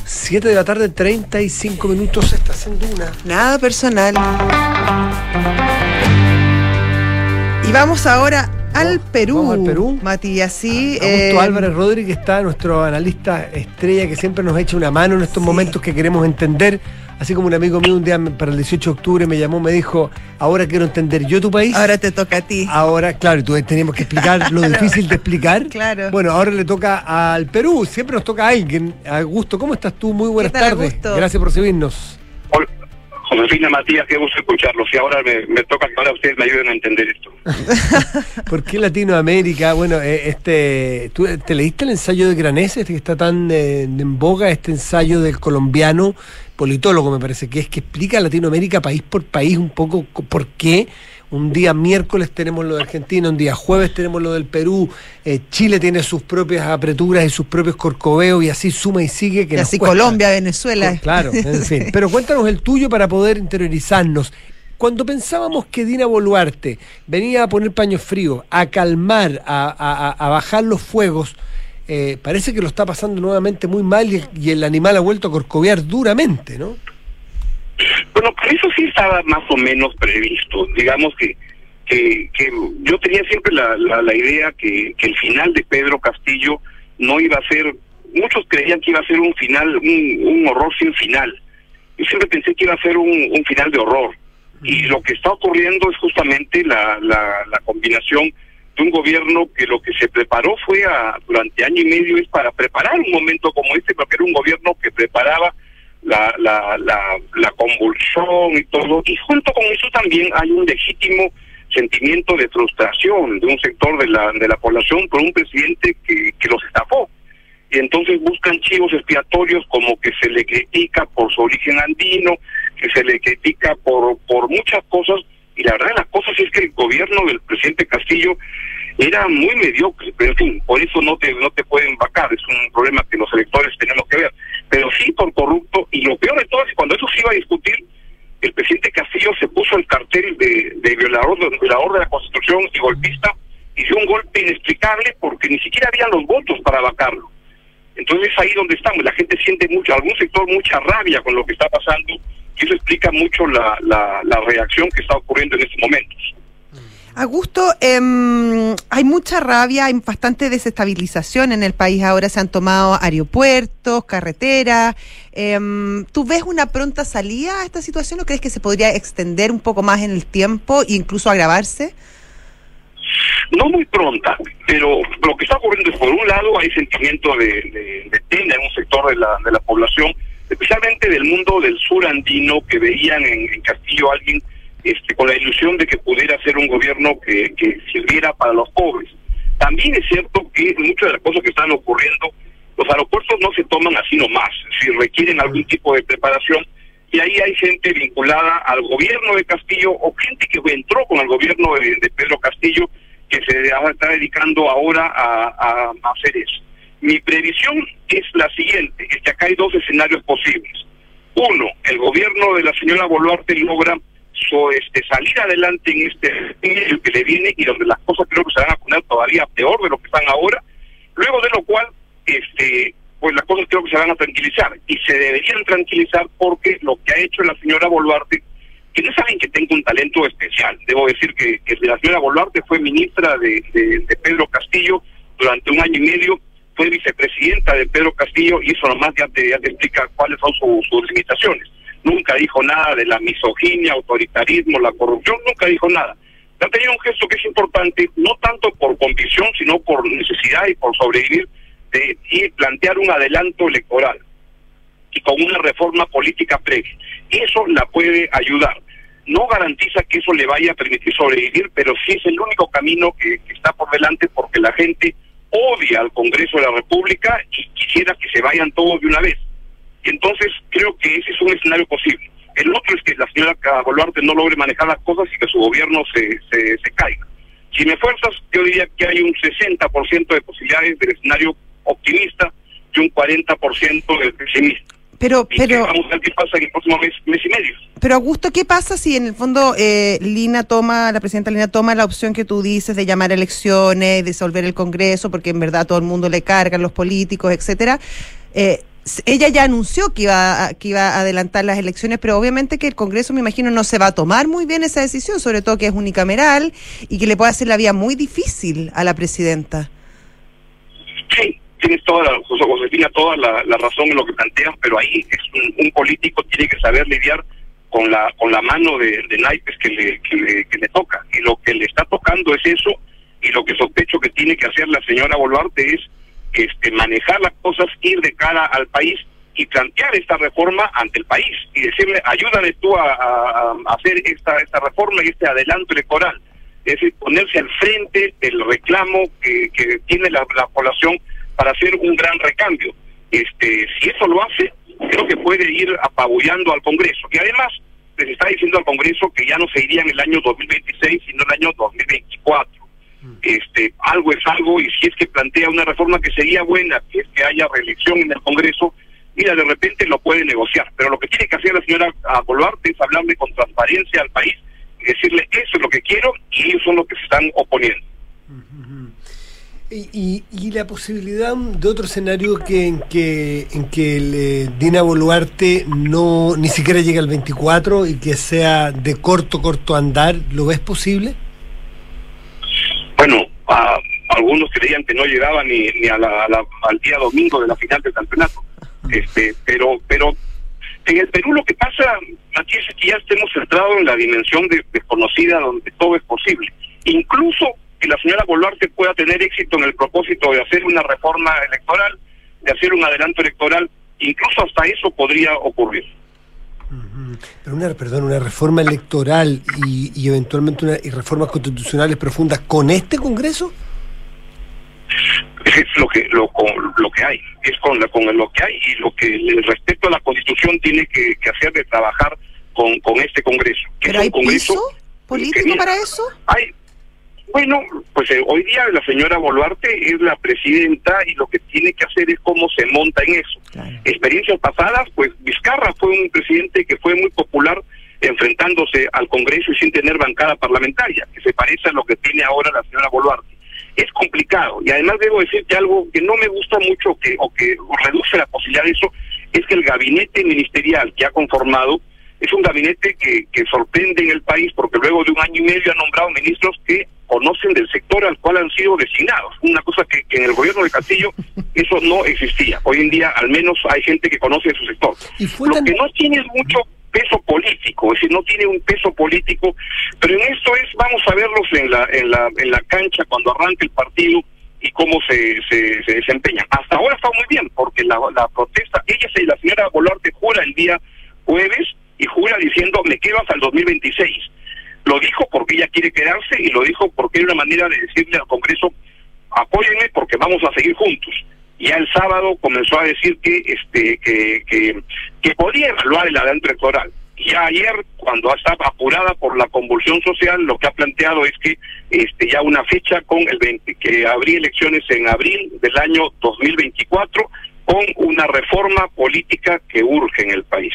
7 de la tarde, 35 minutos, estás en Duna. Nada personal. Y vamos ahora al Perú. Vamos al Perú. Matías, sí. Augusto Álvarez Rodríguez está, nuestro analista estrella, que siempre nos echa una mano en estos momentos que queremos entender. Así como un amigo mío un día para el 18 de octubre me llamó, me dijo, ahora quiero entender yo tu país. Ahora te toca a ti. Ahora, claro, tú teníamos que explicar lo difícil de explicar. Claro. Bueno, ahora le toca al Perú, siempre nos toca a alguien. Augusto, ¿cómo estás tú? Muy buenas tardes. Augusto? Gracias por recibirnos. Hola, Josefina, Matías, qué gusto escucharlos. Y ahora me toca que ahora ustedes me ayuden a entender esto. ¿Por qué Latinoamérica? Bueno, ¿tú te leíste el ensayo de Granés, que está tan en boga, este ensayo del colombiano politólogo, me parece, que explica a Latinoamérica país por país un poco por qué un día miércoles tenemos lo de Argentina, un día jueves tenemos lo del Perú, Chile tiene sus propias apreturas y sus propios corcoveos y así suma y sigue. Que y así Colombia, Venezuela. Claro, en fin. Pero cuéntanos el tuyo para poder interiorizarnos. Cuando pensábamos que Dina Boluarte venía a poner paños fríos, a calmar, a bajar los fuegos, parece que lo está pasando nuevamente muy mal y el animal ha vuelto a corcovear duramente, ¿no? Bueno, eso sí estaba más o menos previsto. Digamos que yo tenía siempre la idea que el final de Pedro Castillo no iba a ser, muchos creían que iba a ser un final, un horror sin final. Yo siempre pensé que iba a ser un final de horror. Y lo que está ocurriendo es justamente la combinación de un gobierno que lo que se preparó fue durante año y medio es para preparar un momento como este, porque era un gobierno que preparaba la convulsión y todo, y junto con eso también hay un legítimo sentimiento de frustración de un sector de la población por un presidente que los estafó. Y entonces buscan chivos expiatorios, como que se le critica por su origen andino, que se le critica por muchas cosas, y la verdad de las cosas es que el gobierno del presidente Castillo era muy mediocre, pero en fin, por eso no te pueden vacar, es un problema que los electores tenemos que ver, pero sí por corrupto, y lo peor de todo es que cuando eso se iba a discutir, el presidente Castillo se puso el cartel de violador de la Constitución y golpista, y dio un golpe inexplicable porque ni siquiera habían los votos para vacarlo. Entonces es ahí donde estamos, la gente siente mucho, algún sector mucha rabia con lo que está pasando, y eso explica mucho la reacción que está ocurriendo en estos momentos. Augusto, hay mucha rabia, hay bastante desestabilización en el país. Ahora se han tomado aeropuertos, carreteras. ¿Tú ves una pronta salida a esta situación o crees que se podría extender un poco más en el tiempo e incluso agravarse? No muy pronta, pero lo que está ocurriendo es, por un lado, hay sentimiento de pena en un sector de la población, especialmente del mundo del sur andino, que veían en Castillo a alguien con la ilusión de que pudiera ser un gobierno que sirviera para los pobres. También es cierto que muchas de las cosas que están ocurriendo, los aeropuertos no se toman así nomás, si requieren algún tipo de preparación, y ahí hay gente vinculada al gobierno de Castillo o gente que entró con el gobierno de Pedro Castillo, que se está dedicando ahora a hacer eso. Mi previsión es la siguiente, es que acá hay dos escenarios posibles. Uno, el gobierno de la señora Boluarte logra salir adelante en el que le viene, y donde las cosas creo que se van a poner todavía peor de lo que están ahora, luego de lo cual pues las cosas creo que se van a tranquilizar, y se deberían tranquilizar porque lo que ha hecho la señora Boluarte, que no saben que tenga un talento especial. Debo decir que la señora Boluarte fue ministra de Pedro Castillo durante un año y medio, fue vicepresidenta de Pedro Castillo, y eso nomás ya te explica cuáles son sus limitaciones. Nunca dijo nada de la misoginia, autoritarismo, la corrupción, nunca dijo nada. Ha tenido un gesto que es importante, no tanto por convicción, sino por necesidad y por sobrevivir, y plantear un adelanto electoral y con una reforma política previa. Eso la puede ayudar. No garantiza que eso le vaya a permitir sobrevivir, pero sí es el único camino que está por delante, porque la gente odia al Congreso de la República y quisiera que se vayan todos de una vez. Y entonces creo que ese es un escenario posible. El otro es que la señora Boluarte no logre manejar las cosas y que su gobierno se caiga. Si me fuerzas, yo diría que hay un 60% de posibilidades del escenario optimista y un 40% del pesimista. Pero vamos a ver qué pasa en el próximo mes y medio. Pero Augusto, ¿qué pasa si en el fondo la presidenta Lina toma la opción que tú dices de llamar a elecciones, disolver el Congreso, porque en verdad a todo el mundo le cargan los políticos, etcétera? ella ya anunció que iba a adelantar las elecciones, pero obviamente que el Congreso, me imagino, no se va a tomar muy bien esa decisión, sobre todo que es unicameral y que le puede hacer la vida muy difícil a la presidenta. Sí, tienes Josefina, toda la razón en lo que planteas, pero ahí es un político tiene que saber lidiar con la mano de naipes que le toca, y lo que le está tocando es eso, y lo que sospecho que tiene que hacer la señora Boluarte es manejar las cosas, ir de cara al país y plantear esta reforma ante el país y decirle, ayúdame tú a hacer esta reforma y este adelanto electoral. Es decir, ponerse al frente del reclamo que tiene la población para hacer un gran recambio. Si eso lo hace, creo que puede ir apabullando al Congreso. Y además, les está diciendo al Congreso que ya no se iría en el año 2026, sino en el año 2024. Algo es algo, y si es que plantea una reforma que sería buena, que es que haya reelección en el Congreso, mira, de repente lo puede negociar. Pero lo que tiene que hacer la señora Boluarte es hablarle con transparencia al país y decirle, eso es lo que quiero, y ellos son los que se están oponiendo. Y la posibilidad de otro escenario en que Dina Boluarte ni siquiera llegue al 24 y que sea de corto andar, ¿lo ves posible? Bueno, algunos creían que no llegaba ni al día domingo de la final del campeonato. Pero en el Perú lo que pasa, Matías, es que ya estemos centrados en la dimensión desconocida donde todo es posible. Incluso que la señora Boluarte pueda tener éxito en el propósito de hacer una reforma electoral, de hacer un adelanto electoral, incluso hasta eso podría ocurrir. Pero una reforma electoral y eventualmente reformas constitucionales profundas con este Congreso. Es lo que hay, es con lo que hay, y lo que respecto a la Constitución tiene que hacer de trabajar con este Congreso. ¿Pero hay piso político para eso? Bueno, pues hoy día la señora Boluarte es la presidenta y lo que tiene que hacer es cómo se monta en eso. Claro. Experiencias pasadas, pues Vizcarra fue un presidente que fue muy popular enfrentándose al Congreso y sin tener bancada parlamentaria, que se parece a lo que tiene ahora la señora Boluarte. Es complicado, y además debo decirte algo que no me gusta mucho o que reduce la posibilidad de eso, es que el gabinete ministerial que ha conformado es un gabinete que sorprende en el país, porque luego de 1 año y medio ha nombrado ministros que conocen del sector al cual han sido designados. Una cosa que en el gobierno de Castillo eso no existía. Hoy en día al menos hay gente que conoce de su sector. Lo que no tiene es mucho peso político, es decir, no tiene un peso político, pero en esto vamos a verlos en la cancha cuando arranque el partido y cómo se desempeñan. Hasta ahora está muy bien, porque la protesta, la señora Boluarte jura el día jueves y jura diciendo, me quedo hasta el 2026. Lo dijo porque ella quiere quedarse y lo dijo porque era una manera de decirle al Congreso, apóyenme porque vamos a seguir juntos. Ya el sábado comenzó a decir que podía evaluar el adelanto electoral. Ya ayer, cuando estaba apurada por la convulsión social, lo que ha planteado es que ya una fecha con el 20, que habría elecciones en abril del año 2024 con una reforma política que urge en el país.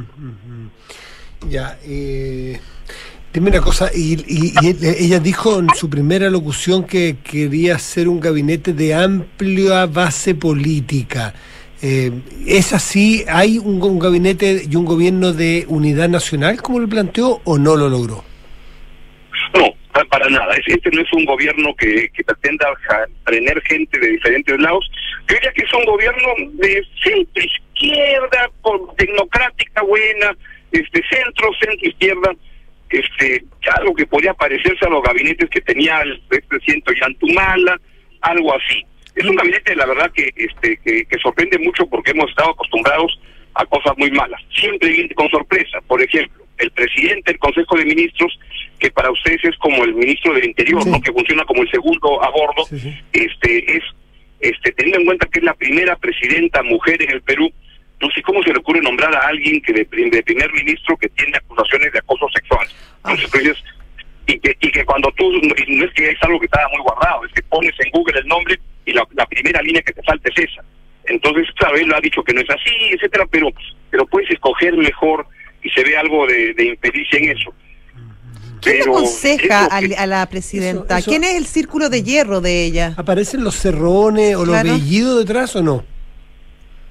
Ya, dime una cosa, y ella dijo en su primera locución que quería hacer un gabinete de amplia base política. ¿Es así? ¿Hay un gabinete y un gobierno de unidad nacional, como lo planteó, o no lo logró? No, para nada. Este no es un gobierno que pretenda tener gente de diferentes lados. Yo diría que es un gobierno de centro-izquierda, tecnocrática buena, centro-izquierda, algo que podría parecerse a los gabinetes que tenía el expresidente Ollantumala, algo así. Es un gabinete, la verdad, que sorprende mucho porque hemos estado acostumbrados a cosas muy malas. Siempre viene con sorpresa. Por ejemplo, el presidente del Consejo de Ministros, que para ustedes es como el ministro del Interior, sí, ¿no? Que funciona como el segundo a bordo, sí. Teniendo en cuenta que es la primera presidenta mujer en el Perú, no sé cómo se le ocurre nombrar a alguien que de primer ministro que tiene acusaciones de acoso sexual. Entonces, y que cuando tú, no es que es algo que está muy guardado, es que pones en Google el nombre y la primera línea que te falta es esa. Entonces, claro, él lo ha dicho que no es así, etcétera, pero puedes escoger mejor y se ve algo de impericia en eso. ¿Quién aconseja a la presidenta? ¿Quién es el círculo de hierro de ella? ¿Aparecen los Cerrones o los Bellido detrás o no?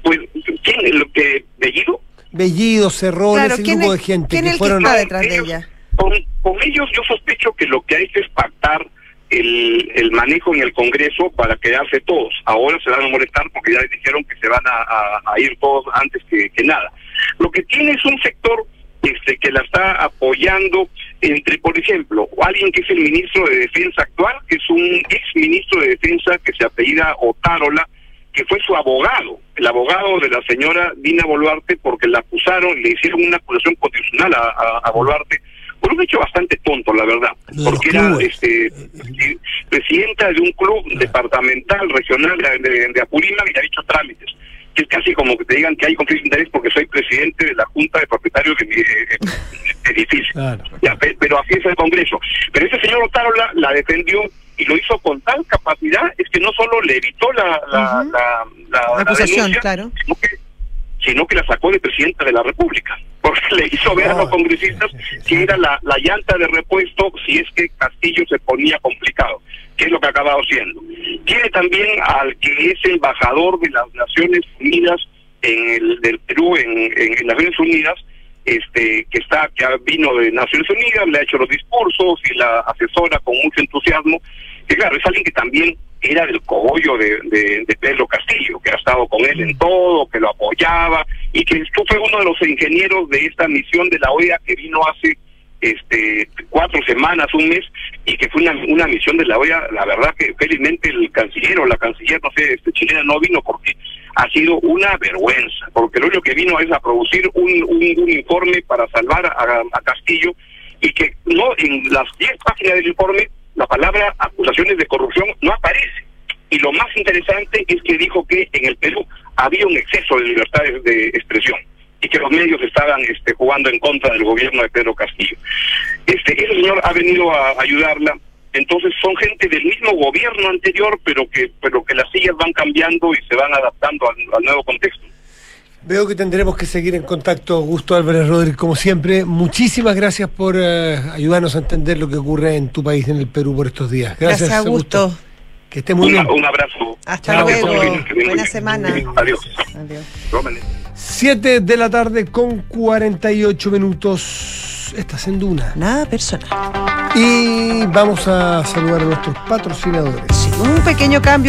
Pues, ¿quién? ¿Lo que Bellido? Bellido, Cerrón, Claro, ese ¿quién grupo es- de gente quién que es el que fueron... está detrás de ellos- ella? Con ellos yo sospecho que lo que ha hecho es pactar el manejo en el Congreso para quedarse todos. Ahora se van a molestar porque ya les dijeron que se van a ir todos antes que nada. Lo que tiene es un sector que la está apoyando entre, por ejemplo, alguien que es el ministro de Defensa actual, que es un ex ministro de Defensa que se apellida Otárola, que fue su abogado, el abogado de la señora Dina Boluarte, porque la acusaron, le hicieron una acusación constitucional a Boluarte, por un hecho bastante tonto, la verdad, Lo de los porque era clubes. presidenta de un club departamental, regional de Apurímac y ha dicho trámites, que es casi como que te digan que hay conflicto de interés porque soy presidente de la Junta de Propietarios de mi edificio. Claro. Ya, pero así es el Congreso. Pero ese señor Otárola la defendió y lo hizo con tal capacidad, es que no solo le evitó la Acusación, denuncia, claro. sino que la sacó de presidenta de la República, porque le hizo ver a los congresistas que era la llanta de repuesto si es que Castillo se ponía complicado, que es lo que ha acabado siendo. Tiene también al que es embajador de las Naciones Unidas del Perú en las Naciones Unidas, que vino de Naciones Unidas, le ha hecho los discursos y la asesora con mucho entusiasmo, que claro, es alguien que también era del cogollo de Pedro Castillo, que ha estado con él en todo, que lo apoyaba, y que fue uno de los ingenieros de esta misión de la OEA que vino hace 4 semanas, un mes, y que fue una misión de la OEA. La verdad que felizmente el canciller o la canciller, no sé, chilena no vino porque ha sido una vergüenza, porque lo único que vino es a producir un informe para salvar a Castillo, y que no en las 10 páginas del informe la palabra acusaciones de corrupción no aparece. Y lo más interesante es que dijo que en el Perú había un exceso de libertad de expresión y que los medios estaban jugando en contra del gobierno de Pedro Castillo. Ese señor ha venido a ayudarla. Entonces son gente del mismo gobierno anterior, pero que las sillas van cambiando y se van adaptando al nuevo contexto. Veo que tendremos que seguir en contacto. Augusto Álvarez Rodríguez, como siempre, muchísimas gracias por ayudarnos a entender lo que ocurre en tu país, en el Perú, por estos días. Gracias, Augusto. Que estés muy bien. Un abrazo. Hasta Chao. luego. Que estén Buena muy semana. bien. Adiós. Adiós. 7 de la tarde con 48 minutos. Estás en Duna. Nada personal. Y vamos a saludar a nuestros patrocinadores. Un pequeño cambio.